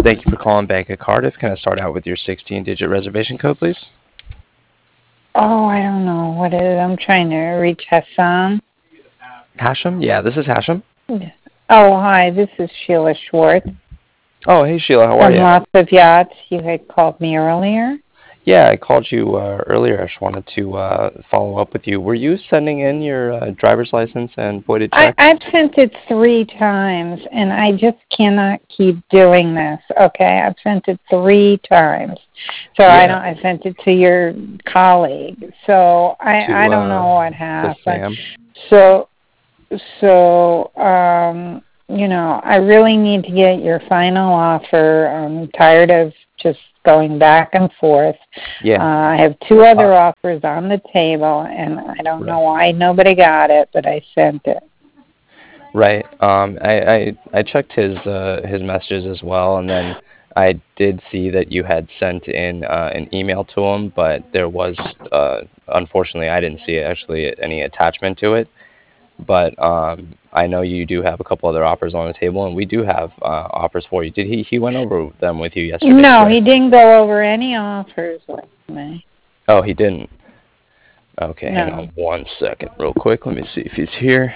Thank you for calling Bank of Cardiff. Can I start out with your 16-digit reservation code, please? Oh, I don't know what it is. I'm trying to reach Hassan. Hashem? Yeah, this is Hashem. Oh, hi. This is Sheila Schwartz Oh, hey, Sheila. How are from you? Lots of Yachts. You had called me earlier. Yeah, I called you earlier. I just wanted to follow up with you. Were you sending in your driver's license and voided check? I've sent it 3 times, and I just cannot keep doing this. Okay, I've sent it 3 times. So Yeah. I sent it to your colleague. So I don't know what To happened. Sam. I really need to get your final offer. I'm tired of just going back and forth. Yeah. I have 2 other offers on the table, and I don't know why nobody got it, but I sent it. Right. I checked his messages as well, and then I did see that you had sent in an email to him, but there was unfortunately I didn't see actually any attachment to it. But I know you do have a couple other offers on the table, and we do have offers for you. Did he went over them with you yesterday? No, correct? he didn't go over any offers with me. Oh, he didn't. Okay, No. hang on 1 second, real quick. Let me see if he's here.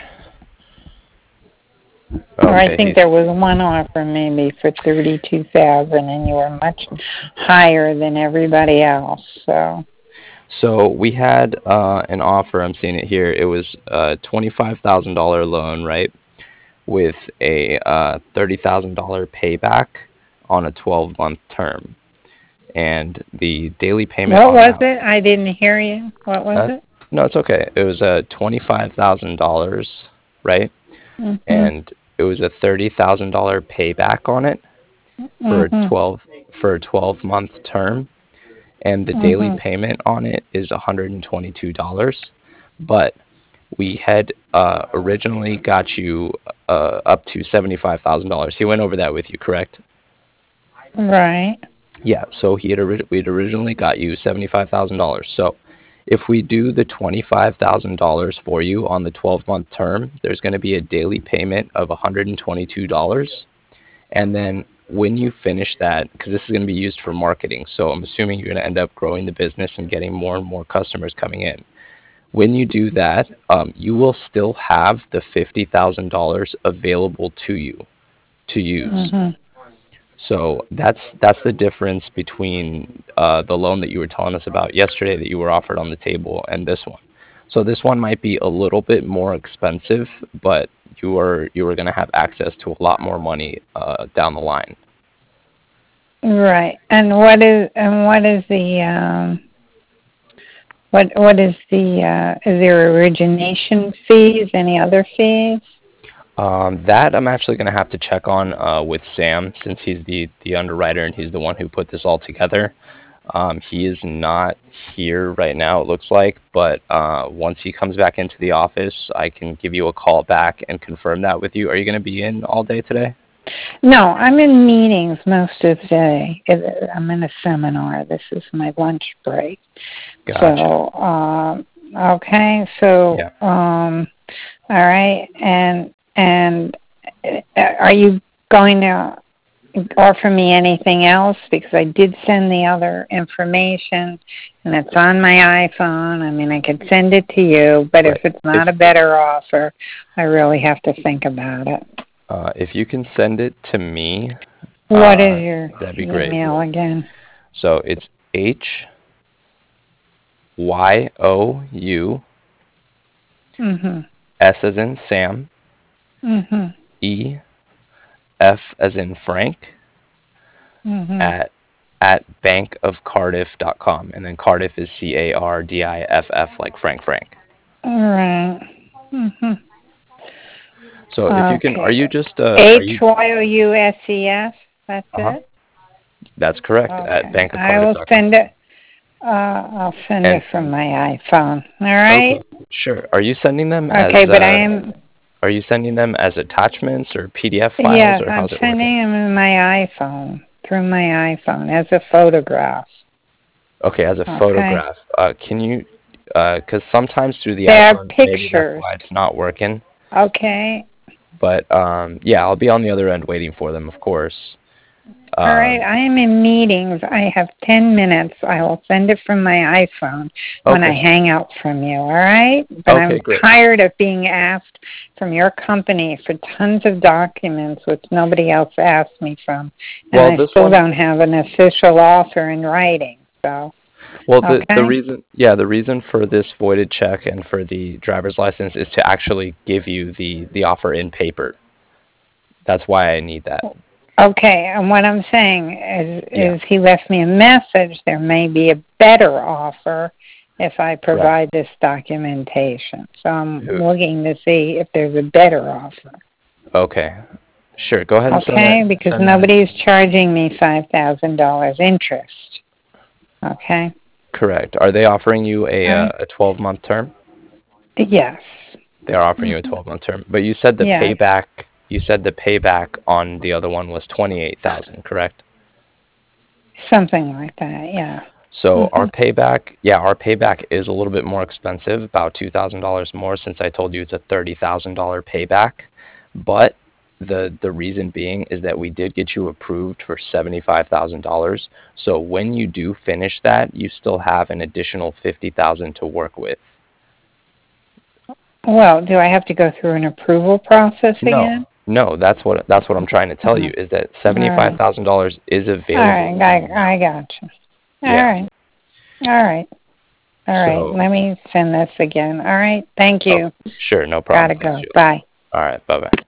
Or I Okay, think there was one offer maybe for $32,000, and you were much higher than everybody else. So we had an offer. I'm seeing it here. It was a $25,000 loan, right, with a $30,000 payback on a 12-month term, and the daily payment. What was it? I didn't hear you. What was it? No, it's okay. It was $25,000, right, and it was a $30,000 payback on it for a 12-month term. And the daily payment on it is $122. But we had originally got you up to $75,000. He went over that with you, correct? Right. Yeah. So we'd originally got you $75,000. So if we do the $25,000 for you on the 12-month term, there's going to be a daily payment of $122. And then when you finish that, because this is going to be used for marketing, so I'm assuming you're going to end up growing the business and getting more and more customers coming in. When you do that, you will still have the $50,000 available to you to use. So that's the difference between the loan that you were telling us about yesterday that you were offered on the table and this one. So this one might be a little bit more expensive, but you are going to have access to a lot more money down the line. Right. And what is the is there origination fees? Any other fees? That I'm actually going to have to check on with Sam, since he's the underwriter and he's the one who put this all together. He is not here right now, it looks like, but once he comes back into the office, I can give you a call back and confirm that with you. Are you going to be in all day today? No, I'm in meetings most of the day. I'm in a seminar. This is my lunch break. Gotcha. So, okay. So, yeah. All right. And are you going to offer me anything else? Because I did send the other information, and it's on my iPhone. I mean, I could send it to you, but if it's not a better offer, I really have to think about it. If you can send it to me, what is your that'd be great. email again? So it's HYOU S as in Sam, E F as in Frank, at bankofcardiff.com, and then Cardiff is CARDIFF, like Frank. All right. So if you can, are you just HYOUSES? That's it. That's correct. Okay. At bankofcardiff.com. I will send it. I'll send it from my iPhone. All right. Okay. Sure. Are you sending them as? Okay, but I am. Are you sending them as attachments or PDF files? Yes, or how's I'm sending them in my iPhone, through my iPhone, as a photograph. Okay, as a photograph. Can you? Because sometimes through the there iPhone, are pictures. Maybe that's why it's not working. Okay. But yeah, I'll be on the other end waiting for them, of course. All right, I am in meetings. I have 10 minutes. I will send it from my iPhone when I Okay. hang up from you, all right? But Okay, I'm great. tired of being asked from your company for tons of documents which nobody else asked me from. And Well, I this still one, don't have an official offer in writing, so, well, the okay? reason, yeah, the reason for this voided check and for the driver's license is to actually give you the offer in paper. That's why I need that. Okay, and what I'm saying Yeah, is he left me a message. There may be a better offer if I correct. provide this documentation. So I'm Who? looking to see if there's a better offer. Okay, sure. Go ahead and send that. Okay, because Send that. nobody's charging me $5,000 interest. Okay? Correct. Are they offering you All right? a 12-month term? Yes. They are offering you a Mhm. 12-month term, but you said the Yes. payback. You said the payback on the other one was 28,000, correct? Something like that, yeah. So Hmm. our payback is a little bit more expensive, about $2,000 more since I told you it's a $30,000 payback. But the reason being is that we did get you approved for $75,000. So when you do finish that, you still have an additional 50,000 to work with. Well, do I have to go through an approval process No, again? no, that's what I'm trying to tell Uh, you is that all right. $75,000 is All available right, to you now. I got you. All Yeah. right. All right. All right. So, Let me send this again. All right. Thank oh, you. sure, no problem. Gotta Thanks, go. Julie. Bye. All right, bye-bye.